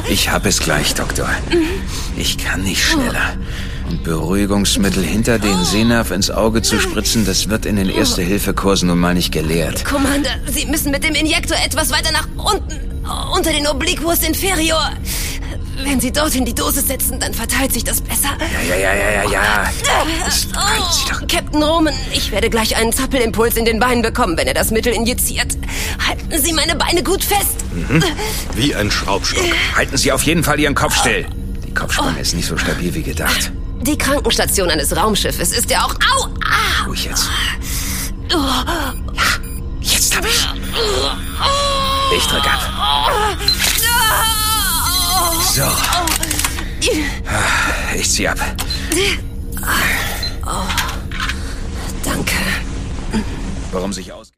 Ich hab es gleich, Doktor. Ich kann nicht schneller. Und Beruhigungsmittel hinter den Sehnerv ins Auge zu spritzen, das wird in den Erste-Hilfe-Kursen nun mal nicht gelehrt. Commander, Sie müssen mit dem Injektor etwas weiter nach unten, unter den Obliquus inferior. Wenn Sie dorthin die Dosis setzen, dann verteilt sich das besser. Ja. Das halten Sie doch. Captain Roman, ich werde gleich einen Zappelimpuls in den Beinen bekommen, wenn er das Mittel injiziert. Halten Sie meine Beine gut fest. Wie ein Schraubstock. Halten Sie auf jeden Fall Ihren Kopf still. Die Kopfspanne ist nicht so stabil wie gedacht. Die Krankenstation eines Raumschiffes ist ja auch... Au! Ruhig jetzt. Ja, jetzt hab ich. Ich drück ab. So. Ich zieh ab. Danke. Warum sich aus...